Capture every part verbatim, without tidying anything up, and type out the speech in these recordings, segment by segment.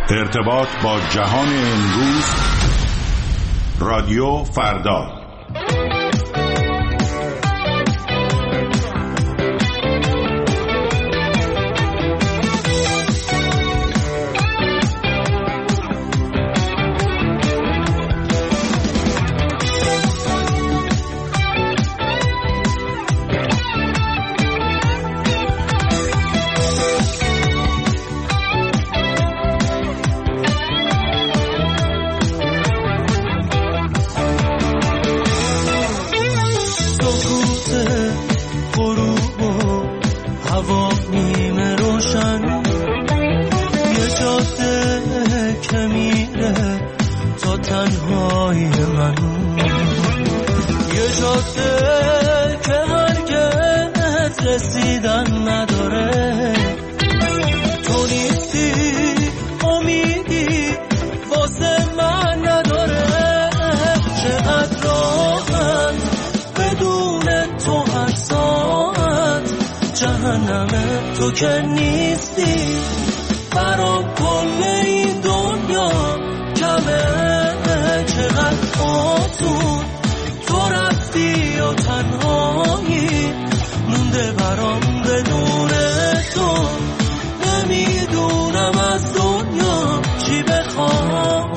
ارتباط با جهان امروز، رادیو فردا. تو که نیستی برام کل این دنیا کمه، چقدر آتون تو رفتی و تنهایی مونده برام بدون تو، نمیدونم از دنیا چی بخوام.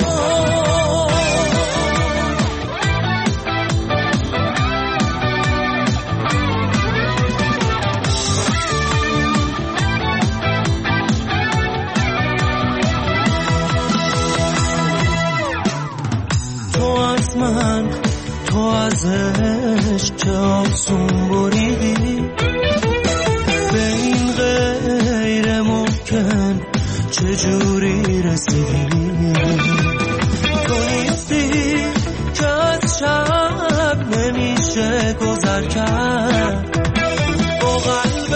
من تو از عشق چه آسون بریدی، به این غیر ممکن چجوری رسیدی. تو نیستی که از شب نمیشه گذر کرد، با قلب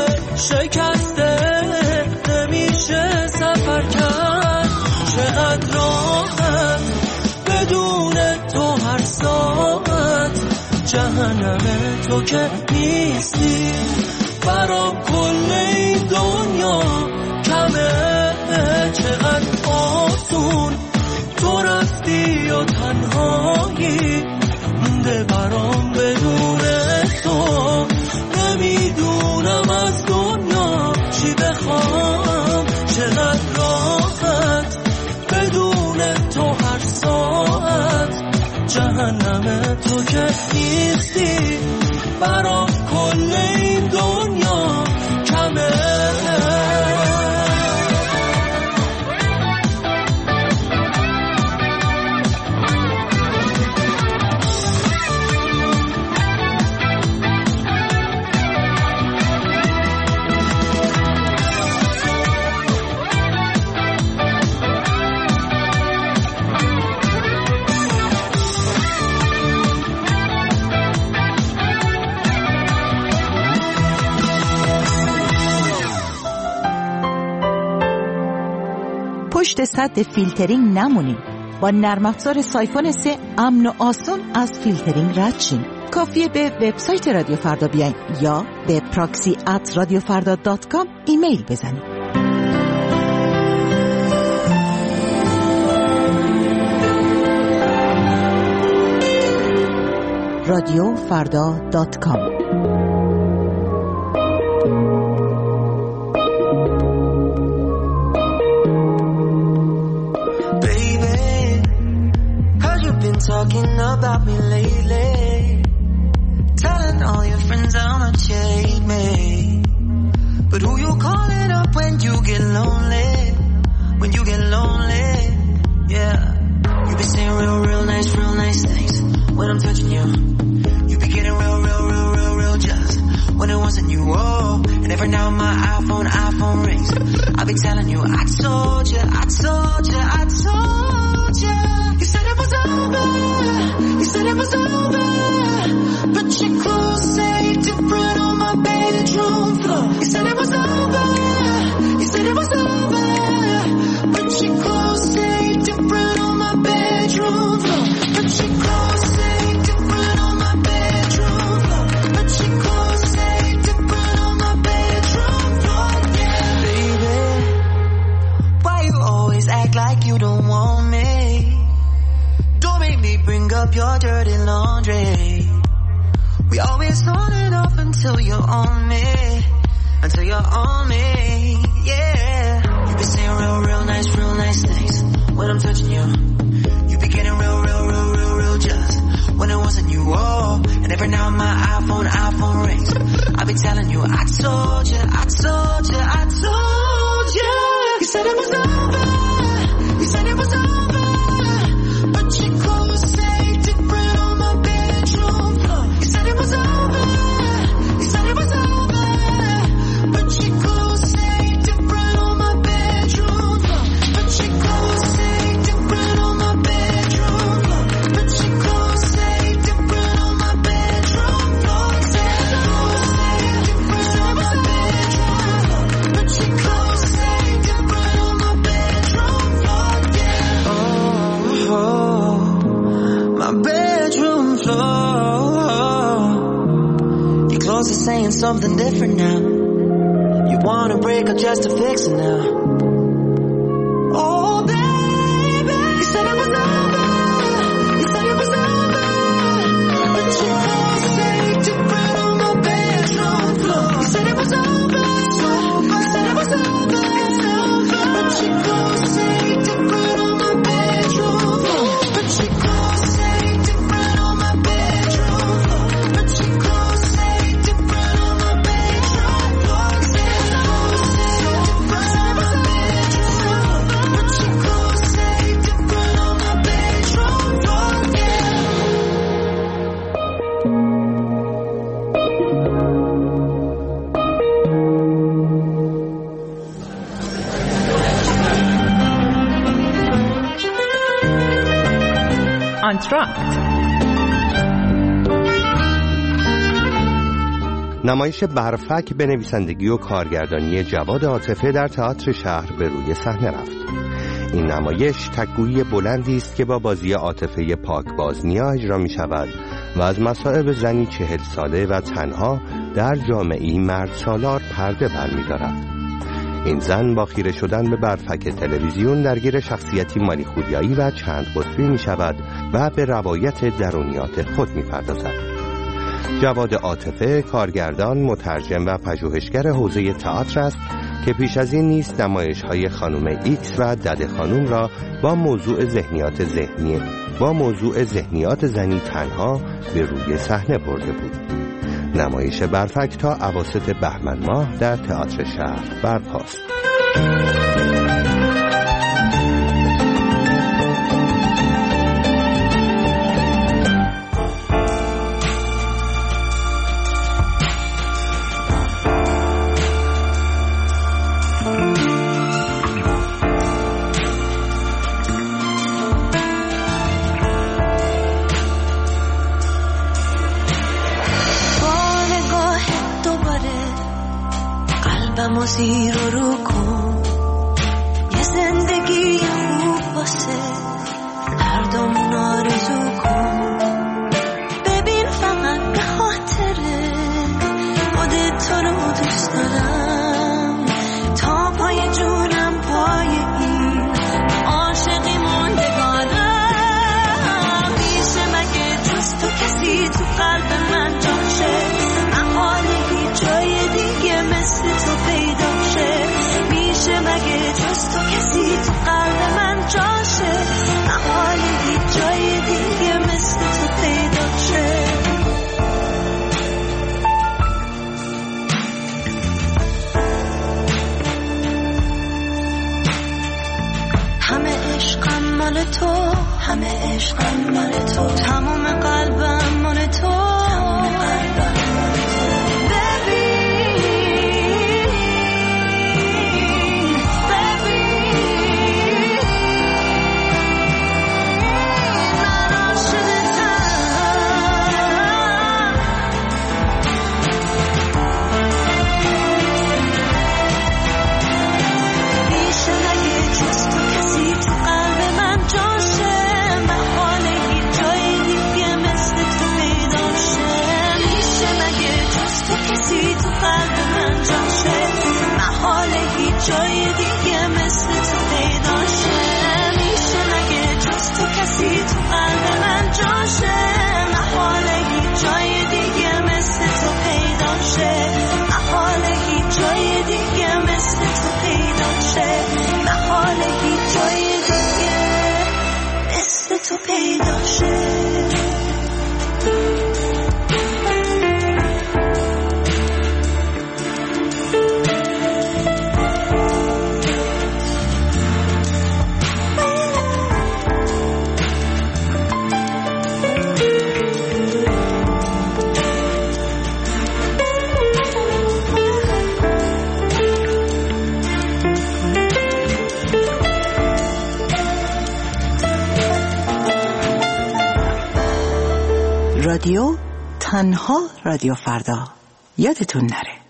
شکسته نمیشه سفر کرد. چقدر راحت بدون تو هر ساعت، جهنم تو که نیستی برام کل این دنیا کمه، چقدر آسون تو رفتی و تنهایی مونده برام بدون تو، نمیدونم از دنیا چی بخوام. چقدر راحت بدون تو هر ساعت، جهنم تو که نیستی برام کل این دنیا کمه. پشت سد فیلترینگ نمونید. با نرم افزار سایفون سه امن و آسان از فیلترینگ رد شین. کافیه به وبسایت رادیو فردا بیاین یا به پراکسی ات رادیو فردا دات کام ایمیل بزنید. رادیو فردا دات کام. Talking about me lately, telling all your friends how much you hate me. But who you calling up when you get lonely? When you get lonely, yeah. You be saying real, real nice, real nice things when I'm touching you. You be getting real, real, real, real, real jealous when it wasn't you. Oh, and every now my iPhone, iPhone rings. I be telling you, I told you, I told you, I told you. You said it was over. You said it was over. But your clothes say different on my bedroom floor. You said it was over. You said it was over. But your clothes say different on my bedroom floor. But your clothes say different on my bedroom floor. But your clothes say different on my bedroom floor. Yeah, baby, why you always act act like you don't want me. Don't make me bring up your dirty laundry. We always on and off until you're on me. Until you're on me, yeah. You be saying real, real nice, real nice things when I'm touching you. You be getting real, real, real, real, real jealous when it wasn't you, oh. And every now my iPhone, iPhone rings. I be telling you, I told you, I told you, I told you. You said it was over, you said it was over. But your clothes say different on my bedroom floor. You said it was over, you said it was over. But your clothes say different on my bedroom floor. But your clothes say different on my bedroom floor. But your clothes say different on my bedroom floor. Say clothes say different on my bedroom floor. But your clothes say different on my bedroom floor. Yeah. Oh, oh, my bedroom floor. Your clothes are saying something different now. You wanna break up just to fix it now. Oh baby, you said it was over. You said it was over. But your clothes say different on my bedroom floor. You said it was over. You said it was over. But your clothes say different on my bedroom floor. But your clothes say different on my bedroom floor. But your clothes say different on my bedroom floor. Say clothes say different on my bedroom floor. But your clothes say different on my bedroom floor. آنتراکت نمایش برفک به نویسندگی و کارگردانی جواد عاطفه در تئاتر شهر به روی صحنه رفت. این نمایش تک‌گویی بلندی است که با بازی عاطفه پاکبازنیا اجرا می شود و از مصائب زنی چهل ساله و تنها در جامعه‌ای مرد سالار پرده برمی‌دارد. این زن با خیره شدن به برفک تلویزیون درگیر شخصیتی مالی خوریایی و چند قطبی می شود و به روایت درونیات خود می پردازد. جواد عاطفه کارگردان، مترجم و پژوهشگر حوزه تئاتر است که پیش از این نیز نمایش‌های خانم ایکس و دده خانم را با موضوع ذهنیات ذهنی با موضوع ذهنیات زنی تنها به روی صحنه برده بود. نمایش برفک تا اواسط بهمن ماه در تئاتر شهر برپاست. قلبمو زیر و رو کن، یه زندگی خوب واسه هر دومون آرزو کن. ببین فقط به خاطره خودت تو رو دوست دارم، تا پای جونم پای این عاشقی موندگارم. میشه مگه جز تو کسی تو قلب من جاشه؟ احاله هیچ جای دیگه مثل تو پیدا شه. میشه مگه جز تو کسی تو قلب من جاشه؟ احاله هیچ جای دیگه مثل تو پیدا شه. همه عشقم مال تو، همه عشقم مال تو، تمام قلبم مال تو. جای دیگه مثل تو پیدا شه. رادیو، تنها رادیو فردا. یادتون نره.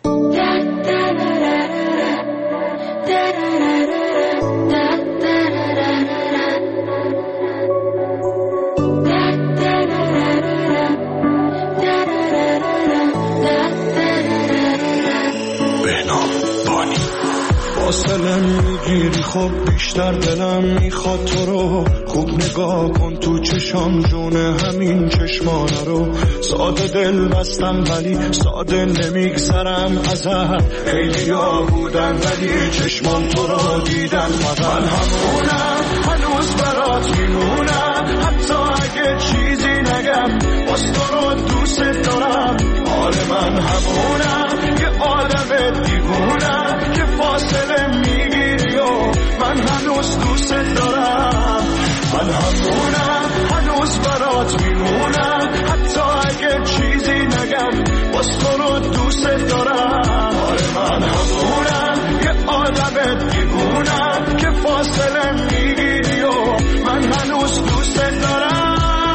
فاصله میگیری خب بیشتر دلم میخواد تو رو خوب نگاه کن تو چشام جونه همین چشمانه رو ساده دل بستم ولی ساده نمیگذرم ازت خیلی ها بودن ولی چشمان تو رو دیدن من همونم هنوز برات میمونم حتی اگه چیزی نگم باز تو رو دوست دارم آره من همونم یه آدم دیوونم که فاصله میگیری و من هنوز دوست دارم من همونم هنوز برات میمونم حتی اگه چیزی نگم باز تو رو دوست دارم آره من همونم یه آدم دیوونم که فاصله میگیری و من هنوز دوست دارم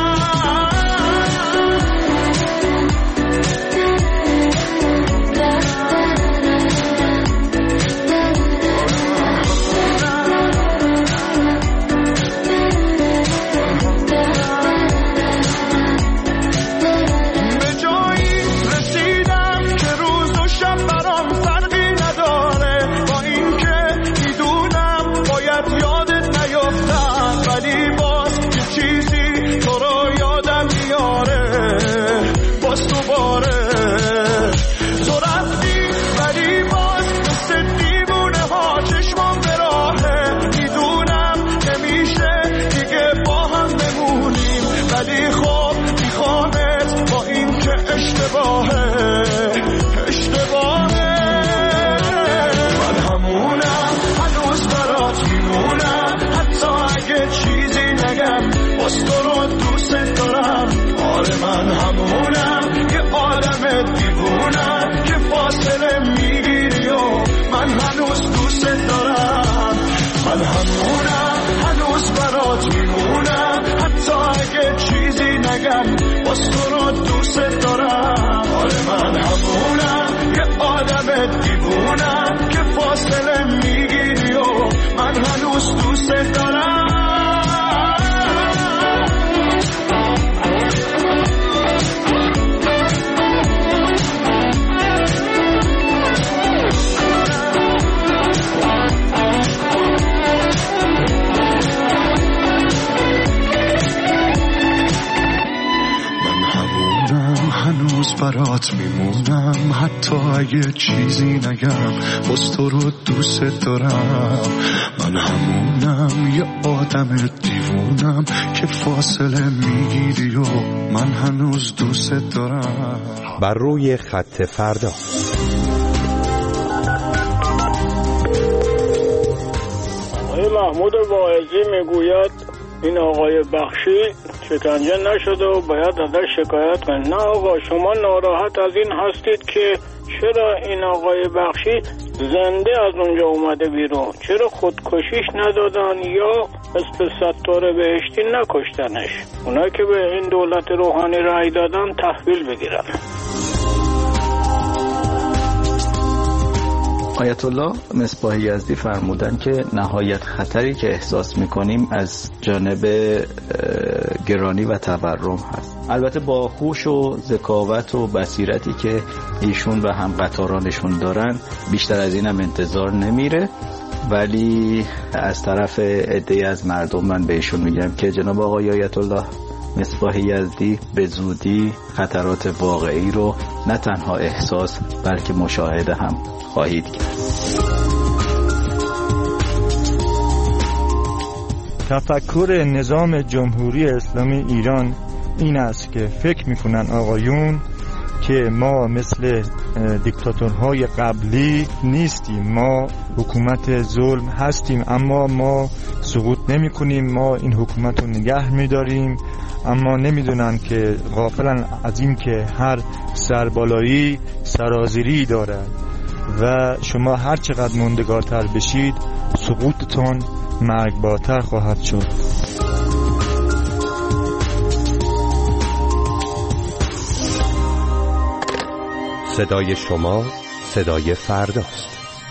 من همونم یه آدم دیوونم که فاصله میگیری و من هنوز دوست دارم من همونم هنوز برات میمونم حتی اگه چیزی نگم باز تو رو دوست دارم آره من همونم یه آدم دیوونم که فاصله میگیری و من هنوز دوست دارم برات میمونم حتی اگه چیزی نگم باز تو رو دوست دارم من همونم یه آدم دیوونم که فاصله میگیری و من هنوز دوست دارم. بر روی خط فردا. آقای محمود واعظی میگوید این آقای بخشی شکنجه نشده و باید ازش شکایت کنید. نه آقا، شما ناراحت از این هستید که چرا این آقای بخشی زنده از اونجا اومده بیرون، چرا خودکشیش ندادن یا مثل ستاره بهشتی نکشتنش. اونا که به این دولت روحانی رای دادن تحویل بگیرن. آیت الله مصباح یزدی فرمودن که نهایت خطری که احساس میکنیم از جانب گرانی و تورم هست. البته با هوش و ذکاوت و بصیرتی که ایشون و هم قطارانشون دارن بیشتر از این هم انتظار نمیره، ولی از طرف عده‌ای از مردم من بهشون میگم که جناب آقای آیت الله مصباح یزدی به زودی خطرات واقعی رو نه تنها احساس بلکه مشاهده هم خواهید کرد. تفکر نظام جمهوری اسلامی ایران این است که فکر میکنن آقایون که ما مثل دیکتاتورهای قبلی نیستیم، ما حکومت ظلم هستیم اما ما سقوط نمی کنیم، ما این حکومت رو نگه میداریم، اما نمیدونن که غافلن از این که هر سربالایی سرازیری دارد و شما هر چقدر موندگارتر بشید سقوطتون مرگبارتر خواهد شد. صدای شما، صدای فرداست.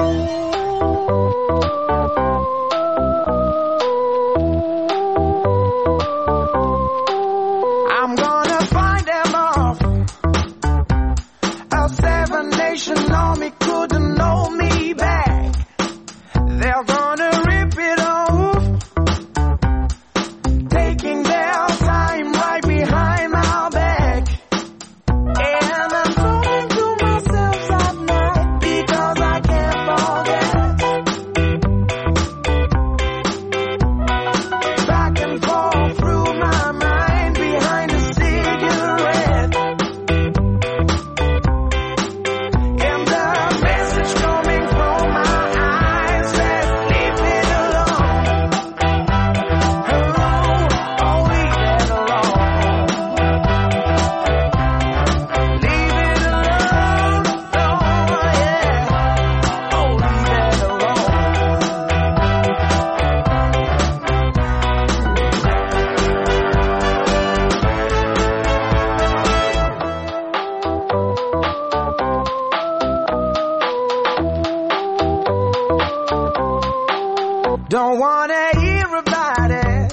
Don't wanna hear about it.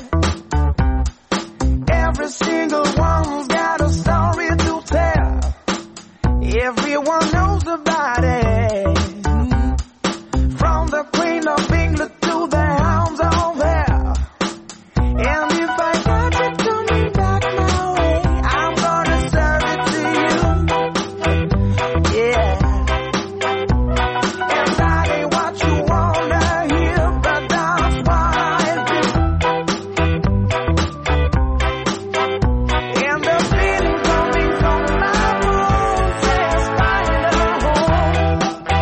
Every single one's got a story to tell. Everyone knows about it. From the Queen of England to the hounds of hell. And if I catch it coming back my way, I'm gonna serve it to you. Yeah. And that ain't what you wanna hear, but that's what I do. And the feeling coming from my bones says find a home.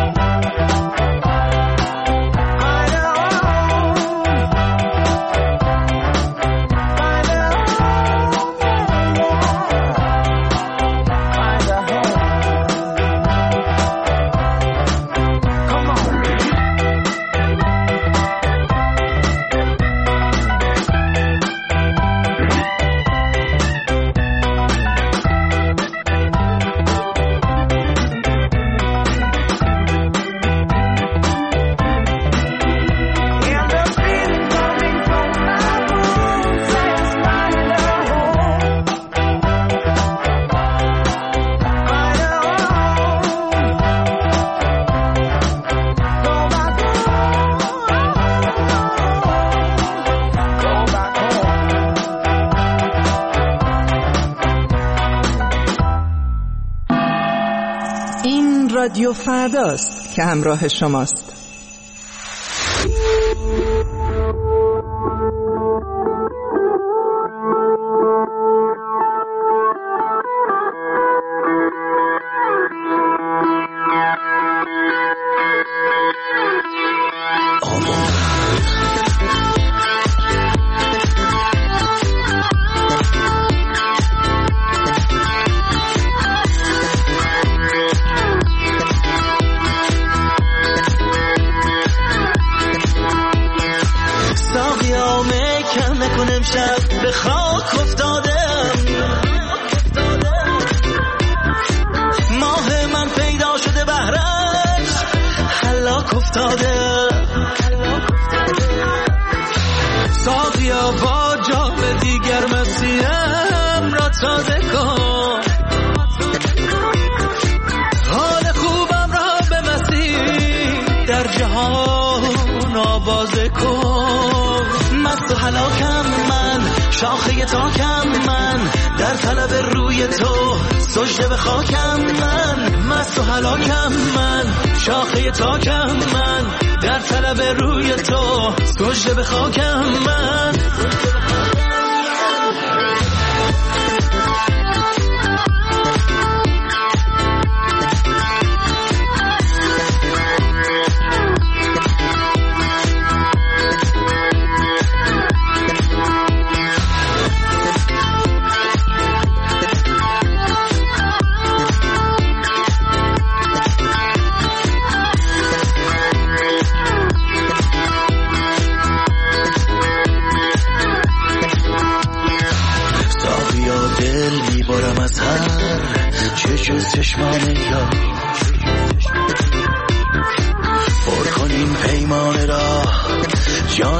Find a home. Find a home, yeah, yeah. Find a home. Come on. And the feeling coming from my bones says find a home. Find a home. Go back home. Go back home. این رادیو فرداست که همراه شماست. ساقیا میکن نکن امشب به خاک افتادم. ماه من پیدا شده بهرش هلاک افتاده. ساقیا با جام دیگر مسیم را تازه کن. حال خوبم را به مسیح در جهان آوازه کن. مست و هلاکم من، شاخه تاکم من، در طلب روی تو سجده به خاکم من. مست و هلاکم من، شاخه تاکم من، در طلب روی تو سجده به خاکم من. دل میبارم از هر چه جز چشمان یار.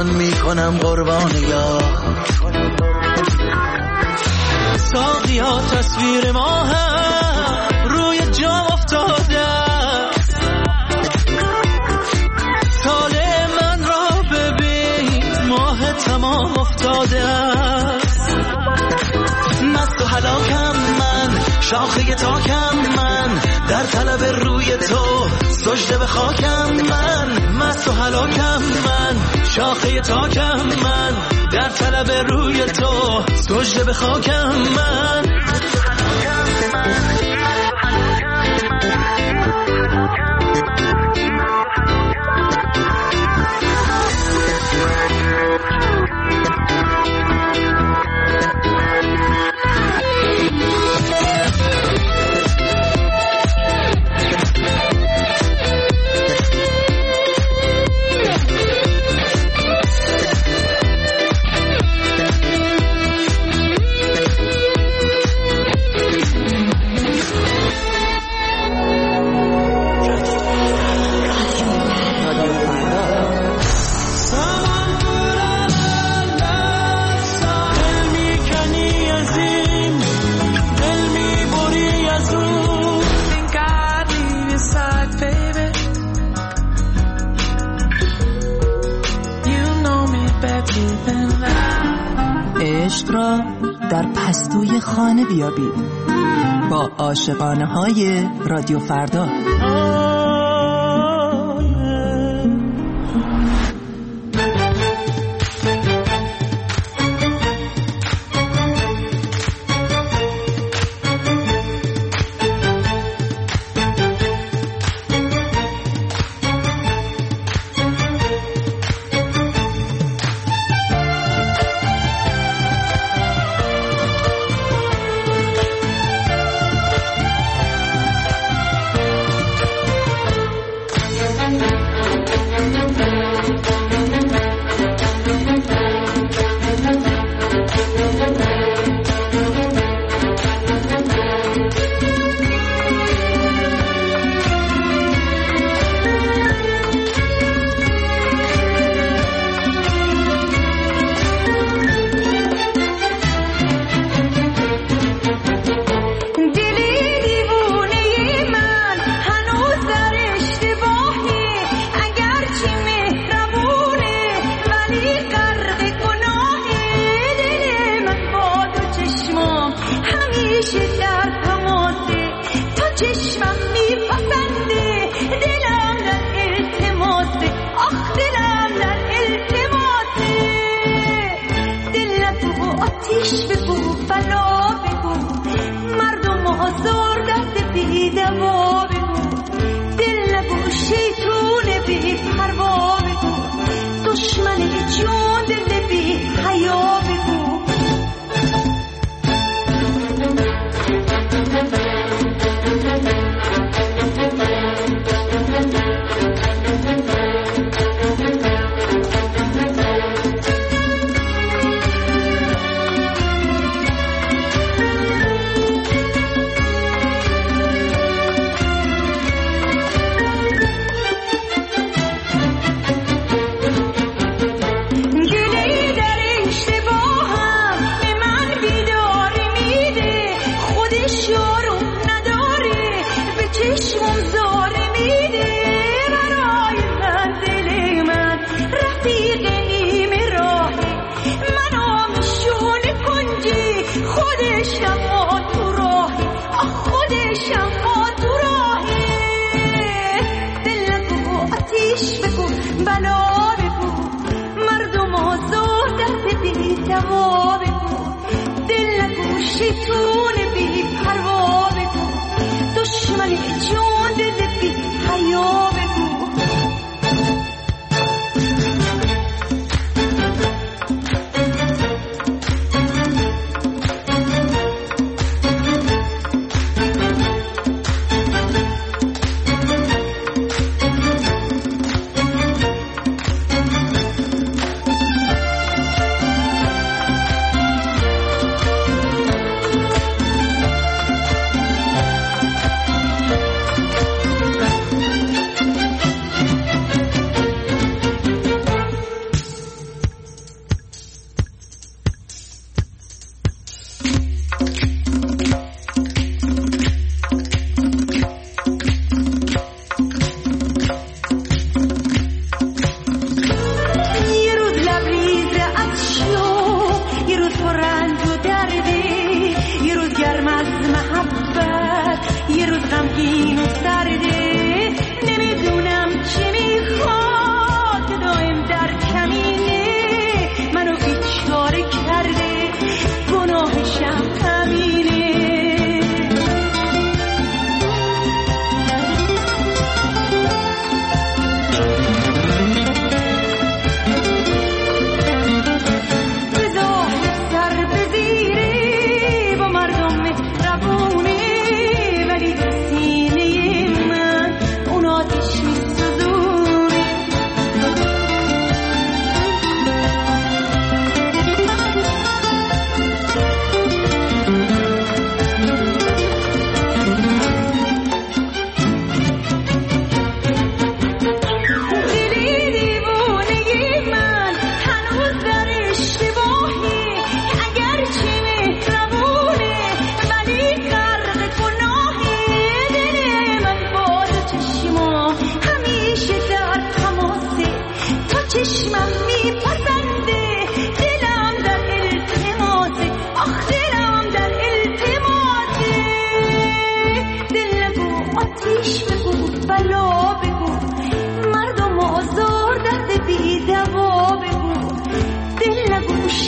میکنم قربان یار. ساقیا تصویر ما هم روی جام افتاده، سال من را ببین ماه تمام افتاده. مست و هلاکم من، شاخه تاکم من، در طلب روی تو سجده به خاکم من. مست و هلاکم من، شاخه تاکم من، در طلب روی تو سجده به خاکم من. عشق را در پستوی خانه بیابید با عاشقانه های رادیو فردا.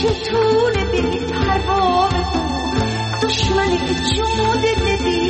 چطوره بی پروا بگو دشمنی که جون دل بی